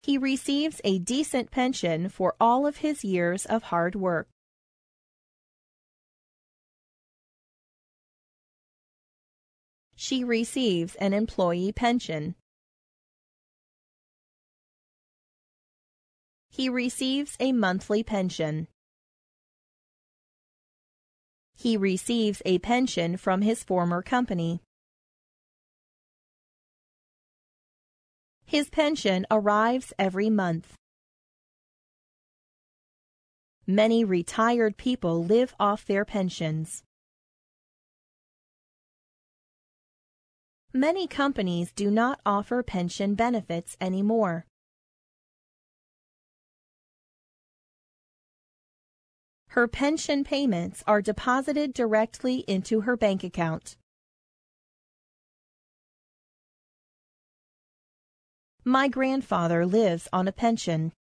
He receives a decent pension for all of his years of hard work. She receives an employee pension. He receives a monthly pension. He receives a pension from his former company. His pension arrives every month. Many retired people live off their pensions. Many companies do not offer pension benefits anymore. Her pension payments are deposited directly into her bank account. My grandfather lives on a pension.